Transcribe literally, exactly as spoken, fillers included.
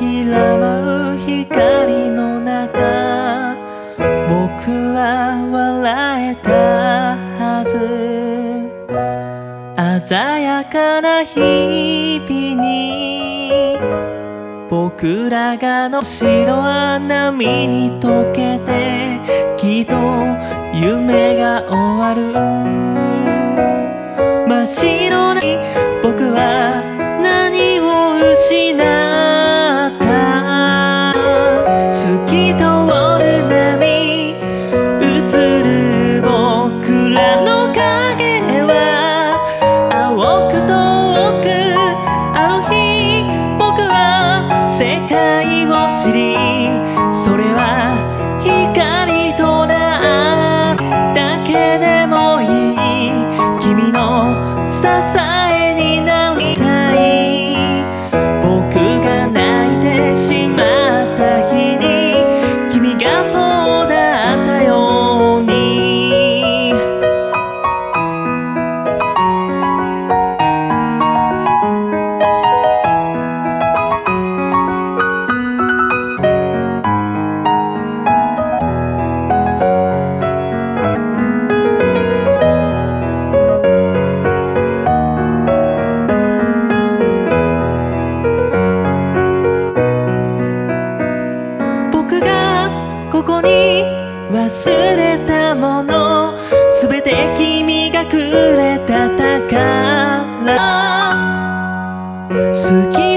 ひら舞う光の中、僕は笑えたはず。鮮やかな日々に僕らがの白は波に溶けて、きっと夢が終わる。真っ白な僕は何を失った。透き通る波、映る僕らの影は青く遠く。あの日僕は世界を知り、それは光となっただけでもいい。君の支えになりたい。僕が泣いてしまった日に君がそうだったように。僕がここに忘れたもの、すべて君がくれた宝。好き